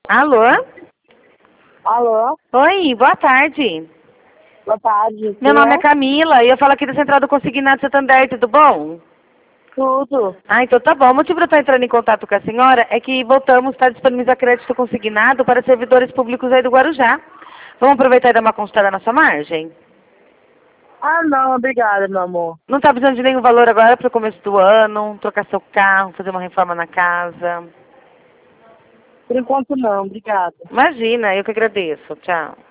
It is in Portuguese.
Alô? Alô? Oi, boa tarde. Boa tarde. Meu nome é Camila e eu falo aqui da Central do Consignado Santander, tudo bom? Tudo. Ah, então tá bom. O motivo de eu estar entrando em contato com a senhora é que voltamos a estar disponibilizar crédito consignado para servidores públicos aí do Guarujá. Vamos aproveitar e dar uma consultada na sua margem? Ah, não, obrigada, meu amor. Não está precisando de nenhum valor agora para o começo do ano, trocar seu carro, fazer uma reforma na casa? Por enquanto não, obrigada. Imagina, eu que agradeço. Tchau.